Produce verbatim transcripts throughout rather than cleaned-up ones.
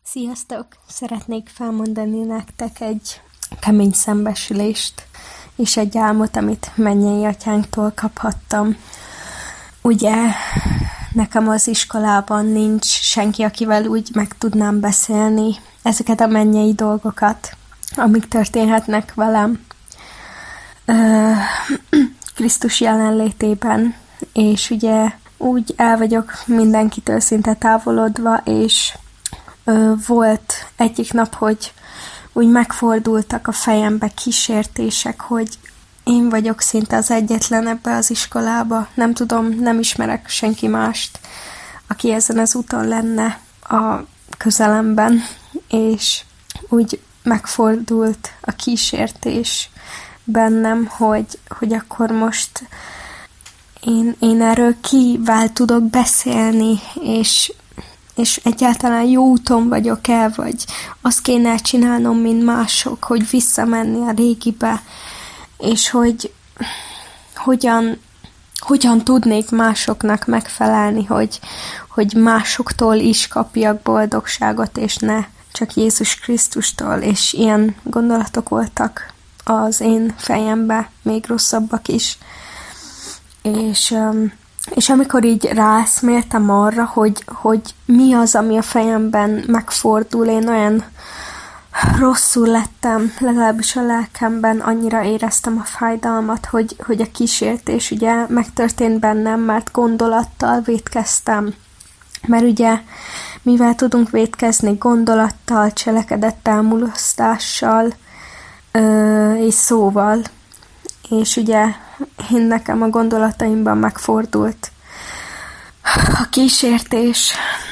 Sziasztok! Szeretnék felmondani nektek egy kemény szembesülést, és egy álmot, amit mennyei atyánktól kaphattam. Ugye nekem az iskolában nincs senki, akivel úgy meg tudnám beszélni ezeket a mennyei dolgokat, amik történhetnek velem Krisztus jelenlétében, és ugye úgy el vagyok mindenkitől szinte távolodva, és ö, volt egyik nap, hogy úgy megfordultak a fejembe kísértések, hogy én vagyok szinte az egyetlen ebbe az iskolába. Nem tudom, nem ismerek senki mást, aki ezen az úton lenne a közelemben, és úgy megfordult a kísértés bennem, hogy, hogy akkor most én, én erről kivel tudok beszélni, és, és egyáltalán jó úton vagyok-e, vagy azt kéne csinálnom, mint mások, hogy visszamenni a régibe, és hogy hogyan, hogyan tudnék másoknak megfelelni, hogy, hogy másoktól is kapjak boldogságot, és ne csak Jézus Krisztustól, és ilyen gondolatok voltak az én fejemben, még rosszabbak is. És, és amikor így ráeszméltem arra, hogy, hogy mi az, ami a fejemben megfordul, én olyan rosszul lettem, legalábbis a lelkemben annyira éreztem a fájdalmat, hogy, hogy a kísértés ugye megtörtént bennem, mert gondolattal vétkeztem. Mert ugye, mivel tudunk vétkezni gondolattal, cselekedettel, mulasztással ö, és szóval, és ugye én nekem a gondolataimban megfordult a kísértés,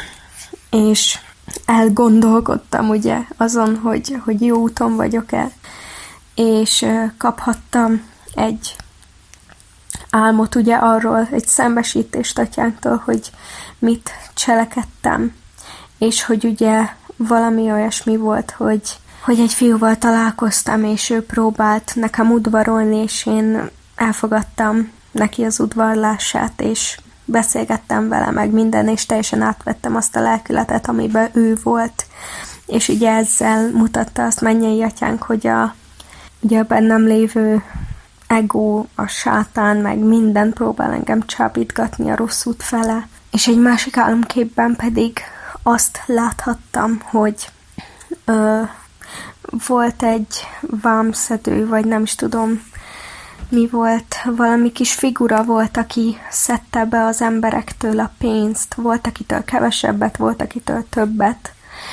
és elgondolkodtam ugye azon, hogy, hogy jó úton vagyok-e, és kaphattam egy álmot ugye arról, egy szembesítést atyánktól, hogy mit cselekedtem, és hogy ugye valami olyasmi volt, hogy, hogy egy fiúval találkoztam, és ő próbált nekem udvarolni, és én elfogadtam neki az udvarlását, és beszélgettem vele meg minden, és teljesen átvettem azt a lelkületet, amiben ő volt. És ugye ezzel mutatta azt mennyei atyánk, hogy a, ugye a bennem lévő ego, a sátán, meg minden próbál engem csábítgatni a rossz út fele. És egy másik álomképben pedig azt láthattam, hogy ö, volt egy vámszedő, vagy nem is tudom, mi volt, valami kis figura volt, aki szedte be az emberektől a pénzt, volt akitől kevesebbet, volt akitől többet,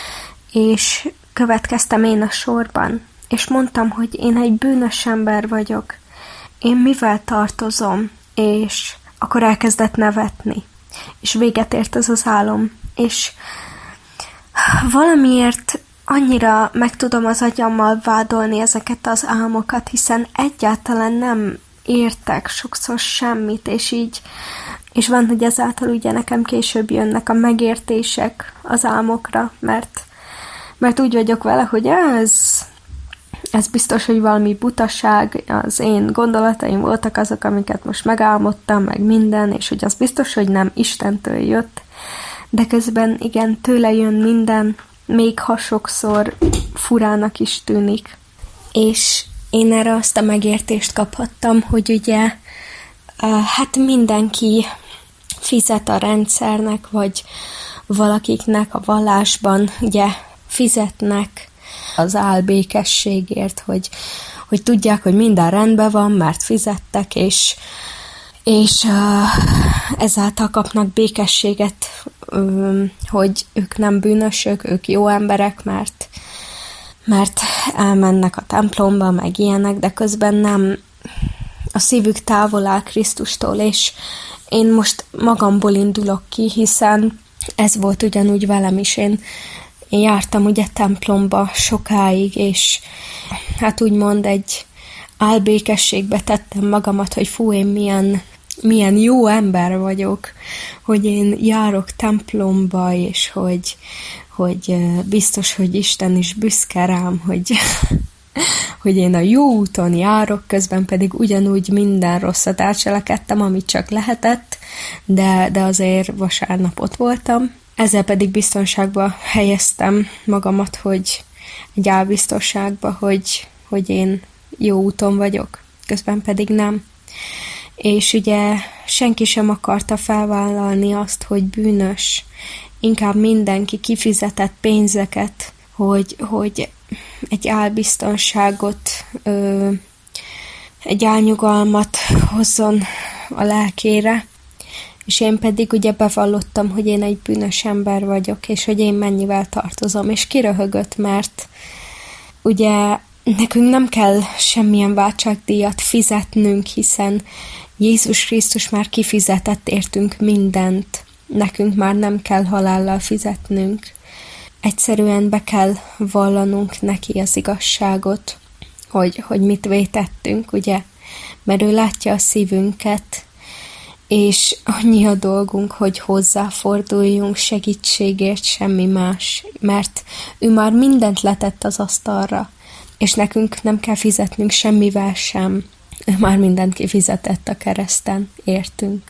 és következtem én a sorban, és mondtam, hogy én egy bűnös ember vagyok, én mivel tartozom, és akkor elkezdett nevetni, és véget ért ez az álom, és valamiért annyira meg tudom az agyammal vádolni ezeket az álmokat, hiszen egyáltalán nem értek sokszor semmit, és így, és van, hogy ezáltal ugye nekem később jönnek a megértések az álmokra, mert, mert úgy vagyok vele, hogy ez, ez biztos, hogy valami butaság, az én gondolataim voltak azok, amiket most megálmodtam, meg minden, és hogy az biztos, hogy nem Istentől jött, de közben igen, tőle jön minden, még ha sokszor furának is tűnik. És én erre azt a megértést kaphattam, hogy ugye hát mindenki fizet a rendszernek, vagy valakiknek a vallásban ugye fizetnek az álbékességért, hogy, hogy tudják, hogy minden rendben van, mert fizettek, és és uh, ezáltal kapnak békességet, um, hogy ők nem bűnösök, ők jó emberek, mert, mert elmennek a templomba, meg ilyenek, de közben nem, a szívük távol áll Krisztustól, és én most magamból indulok ki, hiszen ez volt ugyanúgy velem is. Én, én jártam ugye templomba sokáig, és hát úgymond egy álbékességbe tettem magamat, hogy fú, én milyen milyen jó ember vagyok, hogy én járok templomba, és hogy, hogy biztos, hogy Isten is büszke rám, hogy, hogy én a jó úton járok, közben pedig ugyanúgy minden rosszat elcselekedtem, amit csak lehetett, de, de azért vasárnap ott voltam, ezzel pedig biztonságba helyeztem magamat, hogy egy álbiztonságba, hogy, hogy én jó úton vagyok, közben pedig nem. És ugye senki sem akarta felvállalni azt, hogy bűnös. Inkább mindenki kifizetett pénzeket, hogy, hogy egy álbiztonságot, ö, egy álnyugalmat hozzon a lelkére, és én pedig ugye bevallottam, hogy én egy bűnös ember vagyok, és hogy én mennyivel tartozom, és kiröhögött, mert ugye nekünk nem kell semmilyen váltságdíjat fizetnünk, hiszen Jézus Krisztus már kifizetett értünk mindent. Nekünk már nem kell halállal fizetnünk. Egyszerűen be kell vallanunk neki az igazságot, hogy, hogy mit vétettünk, ugye? Mert ő látja a szívünket, és annyi a dolgunk, hogy hozzáforduljunk segítségért, semmi más, mert ő már mindent letett az asztalra, és nekünk nem kell fizetnünk semmivel sem. Ő már mindent kifizetett a kereszten, értünk.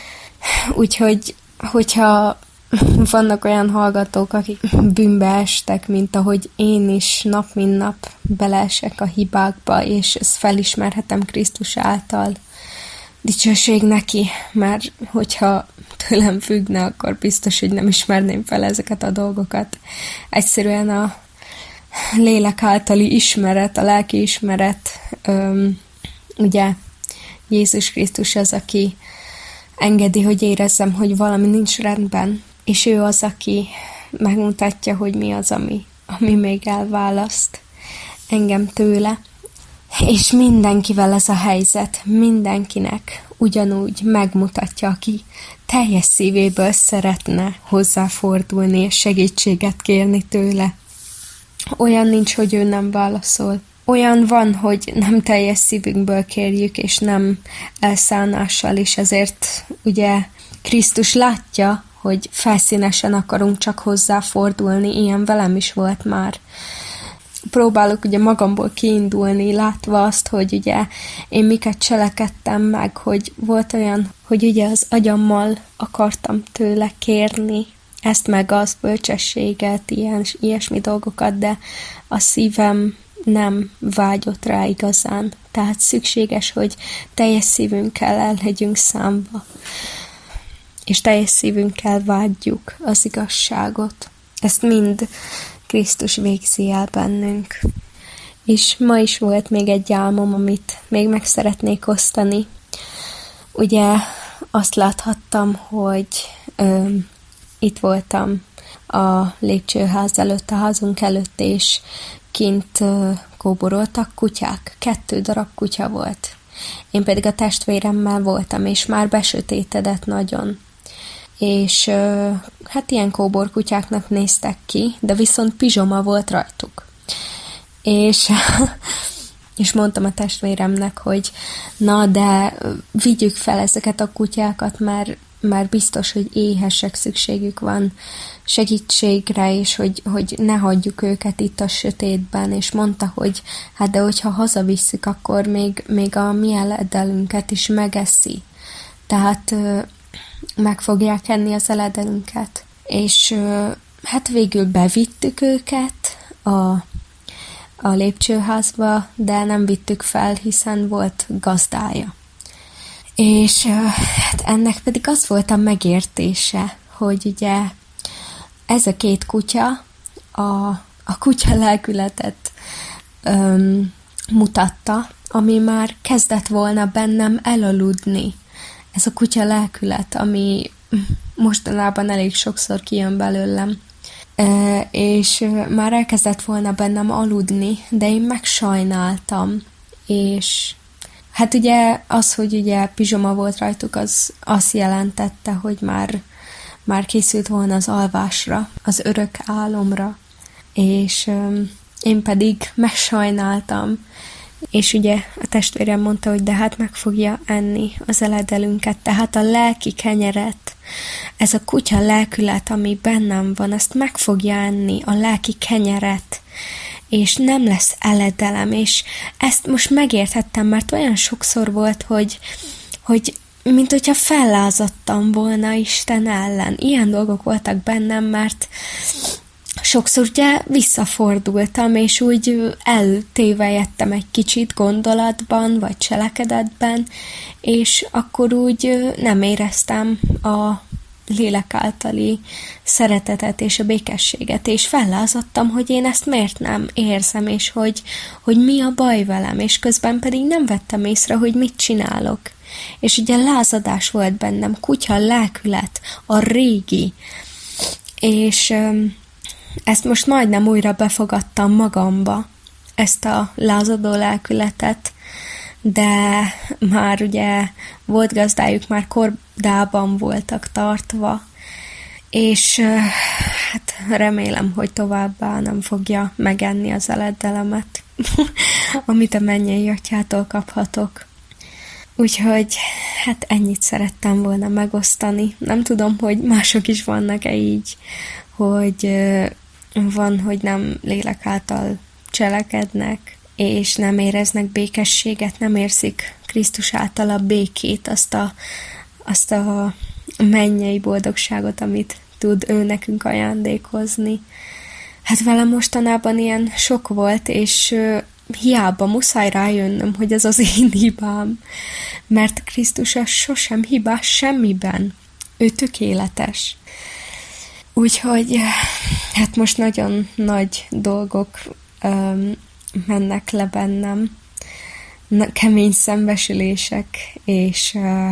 Úgyhogy, hogyha vannak olyan hallgatók, akik bűnbe estek, mint ahogy én is nap mint nap beleesek a hibákba, és ezt felismerhetem Krisztus által, dicsőség neki, mert hogyha tőlem függne, akkor biztos, hogy nem ismerném fel ezeket a dolgokat. Egyszerűen a lélek általi ismeret, a lelki ismeret, öm, ugye Jézus Krisztus az, aki engedi, hogy érezzem, hogy valami nincs rendben, és ő az, aki megmutatja, hogy mi az, ami, ami még elválaszt engem tőle. És mindenkivel ez a helyzet, mindenkinek ugyanúgy megmutatja, aki teljes szívéből szeretne hozzáfordulni és segítséget kérni tőle. Olyan nincs, hogy ő nem válaszol. Olyan van, hogy nem teljes szívünkből kérjük, és nem elszánással, és ezért ugye Krisztus látja, hogy felszínesen akarunk csak hozzáfordulni, ilyen velem is volt már. Próbálok ugye magamból kiindulni, látva azt, hogy ugye én miket cselekedtem meg, hogy volt olyan, hogy ugye az agyammal akartam tőle kérni ezt meg az bölcsességet, ilyen, ilyesmi dolgokat, de a szívem nem vágyott rá igazán. Tehát szükséges, hogy teljes szívünkkel el legyünk számba, és teljes szívünkkel vágyjuk az igazságot. Ezt mind Krisztus végzi el bennünk. És ma is volt még egy álmom, amit még meg szeretnék osztani. Ugye azt láthattam, hogy ö, itt voltam a lépcsőház előtt, a házunk előtt, és kint ö, kóboroltak kutyák. Kettő darab kutya volt. Én pedig a testvéremmel voltam, és már besötétedett nagyon. És ö, hát ilyen kóborkutyáknak néztek ki, de viszont pizsoma volt rajtuk. És, és mondtam a testvéremnek, hogy na, de vigyük fel ezeket a kutyákat, mert, mert biztos, hogy éhesek, szükségük van segítségre, és hogy, hogy ne hagyjuk őket itt a sötétben, és mondta, hogy hát de hogyha hazavisszük, akkor még, még a mi eledelünket is megeszi. Tehát ö, meg fogják enni az eledelünket. És ö, hát végül bevittük őket a a lépcsőházba, de nem vittük fel, hiszen volt gazdája. És hát ennek pedig az volt a megértése, hogy ugye ez a két kutya a, a kutya lelkületet öm, mutatta, ami már kezdett volna bennem elaludni. Ez a kutya lelkület, ami mostanában elég sokszor kijön belőlem. Uh, és uh, már elkezdett volna bennem aludni, de én megsajnáltam, és hát ugye az, hogy ugye pizsoma volt rajtuk, az azt jelentette, hogy már, már készült volna az alvásra, az örök álomra, és um, én pedig megsajnáltam, és ugye a testvérem mondta, hogy de hát meg fogja enni az eledelünket, tehát a lelki kenyeret, ez a kutya lelkület, ami bennem van, azt meg fogja enni, a lelki kenyeret, és nem lesz eledelem, és ezt most megérthettem, mert olyan sokszor volt, hogy, hogy mint hogyha fellázadtam volna Isten ellen. Ilyen dolgok voltak bennem, mert sokszor ugye visszafordultam, és úgy eltévejedtem egy kicsit gondolatban, vagy cselekedetben, és akkor úgy nem éreztem a lélek általi szeretetet és a békességet, és fellázadtam, hogy én ezt miért nem érzem, és hogy, hogy mi a baj velem, és közben pedig nem vettem észre, hogy mit csinálok. És ugye lázadás volt bennem, kutya lelkület, a régi, és öm, ezt most majdnem újra befogadtam magamba, ezt a lázadó lelkületet, de már ugye volt gazdájuk, már kordában voltak tartva, és hát remélem, hogy továbbá nem fogja megenni az eleddelemet, amit a mennyei atyától kaphatok. Úgyhogy hát ennyit szerettem volna megosztani. Nem tudom, hogy mások is vannak-e így, hogy van, hogy nem lélek által cselekednek, és nem éreznek békességet, nem érzik Krisztus által a békét, azt a, azt a mennyei boldogságot, amit tud ő nekünk ajándékozni. Hát velem mostanában ilyen sok volt, és hiába muszáj rájönnöm, hogy ez az én hibám, mert Krisztus az sosem hibás semmiben. Ő tökéletes. Úgyhogy hát most nagyon nagy dolgok um, mennek le bennem, Na, kemény szembesülések, és uh,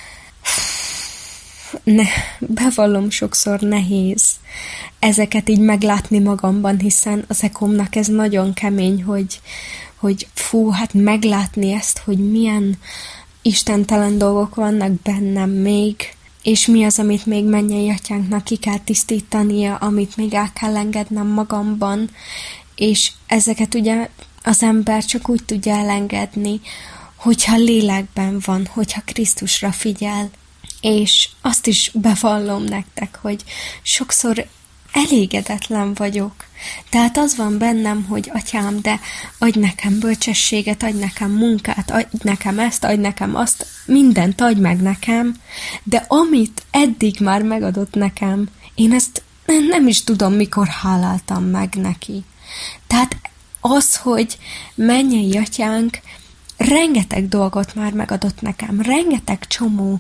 ne, bevallom, sokszor nehéz ezeket így meglátni magamban, hiszen az ekomnak ez nagyon kemény, hogy, hogy fú, hát meglátni ezt, hogy milyen istentelen dolgok vannak bennem még, és mi az, amit még mennyei atyánknak ki kell tisztítania, amit még el kell engednem magamban, és ezeket ugye az ember csak úgy tudja elengedni, hogyha lélekben van, hogyha Krisztusra figyel. És azt is bevallom nektek, hogy sokszor elégedetlen vagyok. Tehát az van bennem, hogy atyám, de adj nekem bölcsességet, adj nekem munkát, adj nekem ezt, adj nekem azt, mindent adj meg nekem, de amit eddig már megadott nekem, én ezt nem is tudom, mikor háláltam meg neki. Tehát az, hogy mennyei atyánk rengeteg dolgot már megadott nekem, rengeteg csomó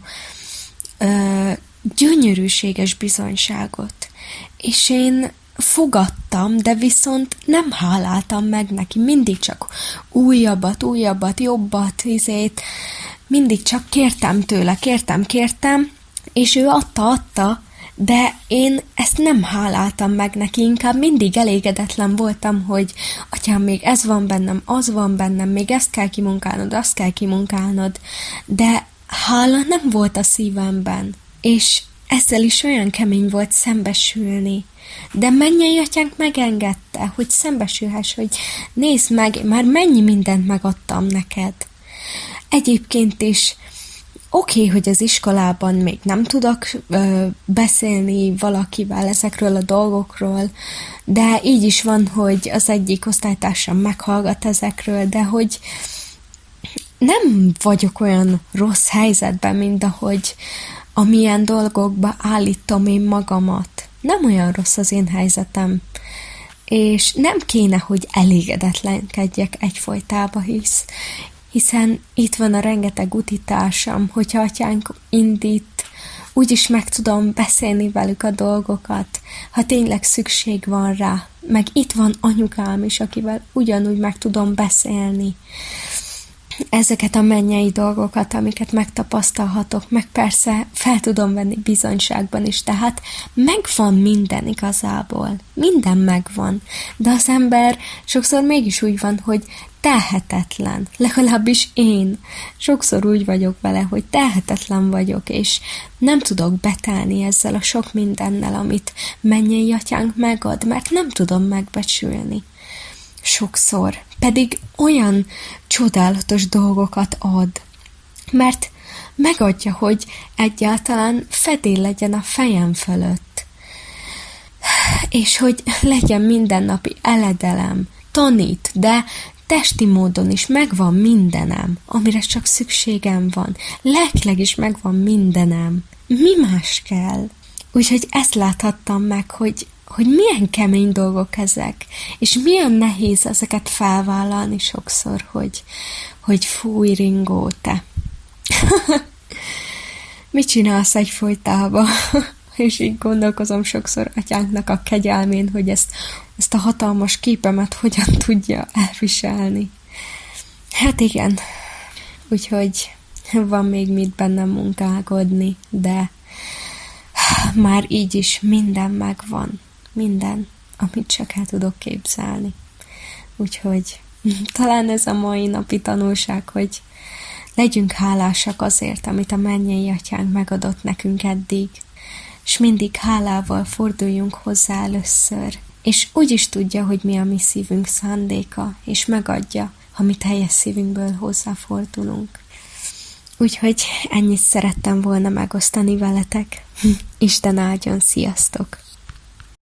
ö, gyönyörűséges bizonyságot, és én fogadtam, de viszont nem háláltam meg neki, mindig csak újabbat, újabbat, jobbat, izét, mindig csak kértem tőle, kértem, kértem, és ő adta, adta, de én ezt nem háláltam meg neki, inkább mindig elégedetlen voltam, hogy atyám, még ez van bennem, az van bennem, még ezt kell kimunkálnod, azt kell kimunkálnod, de hála nem volt a szívemben, és ezzel is olyan kemény volt szembesülni. De mennyei atyánk megengedte, hogy szembesülhess, hogy nézd meg, már mennyi mindent megadtam neked. Egyébként is oké, okay, hogy az iskolában még nem tudok ö, beszélni valakivel ezekről a dolgokról, de így is van, hogy az egyik osztálytársam meghallgat ezekről, de hogy nem vagyok olyan rossz helyzetben, mint ahogy amilyen dolgokba állítom én magamat. Nem olyan rossz az én helyzetem, és nem kéne, hogy elégedetlenkedjek egyfolytába, hisz, hiszen itt van a rengeteg utitársam, hogyha atyánk indít, úgyis meg tudom beszélni velük a dolgokat, ha tényleg szükség van rá, meg itt van anyukám is, akivel ugyanúgy meg tudom beszélni ezeket a mennyei dolgokat, amiket megtapasztalhatok, meg persze fel tudom venni bizonyságban is, tehát megvan minden igazából, minden megvan, de az ember sokszor mégis úgy van, hogy tehetetlen, legalábbis én sokszor úgy vagyok vele, hogy tehetetlen vagyok, és nem tudok betelni ezzel a sok mindennel, amit mennyei atyánk megad, mert nem tudom megbecsülni. Sokszor pedig olyan csodálatos dolgokat ad, mert megadja, hogy egyáltalán fedél legyen a fejem fölött, és hogy legyen mindennapi eledelem, tanít, de testi módon is megvan mindenem, amire csak szükségem van. Lelkileg is megvan mindenem. Mi más kell? Úgyhogy ezt láthattam meg, hogy, hogy milyen kemény dolgok ezek, és milyen nehéz ezeket felvállalni sokszor, hogy, hogy fúj, Ringó, te. Mit csinálsz egyfolytában? És így gondolkozom sokszor atyánknak a kegyelmén, hogy ezt, ezt a hatalmas képemet hogyan tudja elviselni. Hát igen, úgyhogy van még mit bennem munkálkodni, de már így is minden megvan. Minden, amit csak el tudok képzelni. Úgyhogy talán ez a mai napi tanulság, hogy legyünk hálásak azért, amit a mennyei atyánk megadott nekünk eddig, és mindig hálával forduljunk hozzá először, és úgy is tudja, hogy mi a mi szívünk szándéka, és megadja, ha mi teljes szívünkből hozzáfordulunk. Úgyhogy ennyit szerettem volna megosztani veletek. Isten áldjon, sziasztok!